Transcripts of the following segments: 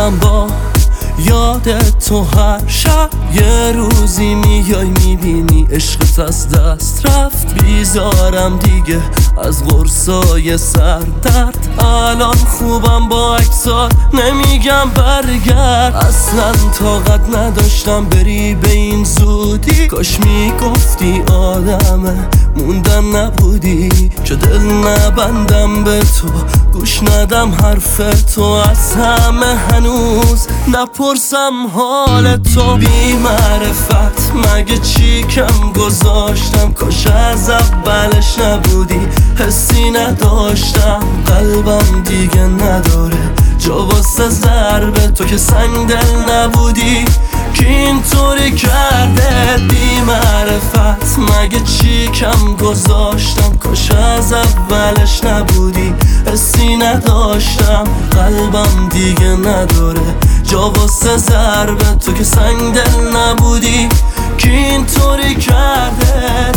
خوابم با یاد تو هر شب. یه روزی میای میبینی عشقت از دست رفت. بیزارم دیگه از قرصای سردرد. الان خوبم با اکسات نمیگم برگرد. اصلا طاقت نداشتم بری به این زودی. کاش میگفتی آدمه موندن نبودی. که دل نبندم به تو گوش ندم حرف تو. از همه هنوز نپرسم حال تو. بی معرفت مگه چی کم گذاشتم؟ کاش از اولش نبودی. حسی نداشتم قلبم دیگه نداره جا واسه ضربه تو. که سنگ دل نبودی که اینطوری کرده. بی معرفت مگه چی کم گذاشتم؟ کاش از اولش نبودی. حسی نداشتم قلبم دیگه نداره جا واسه ضربه تو. که سنگ دل نبودی که اینطوری کرده.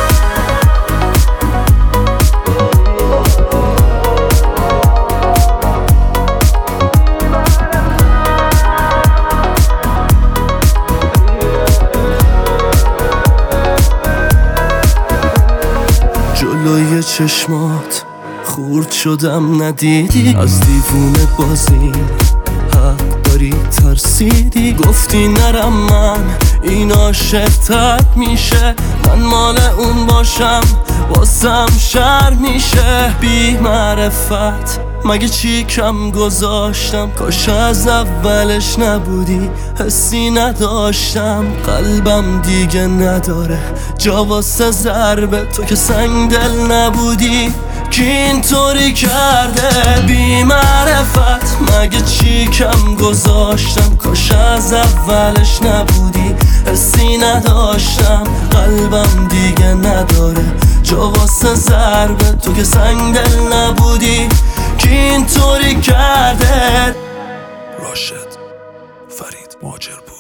جلوی چشمات خورد شدم ندیدی. از دیوونه بازی حق داری ترسیدی. گفتی نرم من این عاشق‌تر میشه. من مال اون باشم واسم شر میشه. بی معرفت مگه چی کم گذاشتم؟ کاش از اولش نبودی. حسی نداشتم قلبم دیگه نداره جا واسه ضربه تو. که سنگ دل نبودی که اینطوری کرده. بی معرفت مگه چی کم گذاشتم؟ کاش از اولش نبودی. حسی نداشتم قلبم دیگه نداره جا واسه ضربه تو. که سنگ دل نبودی که اینطوری کرده. راشد فرید ماجر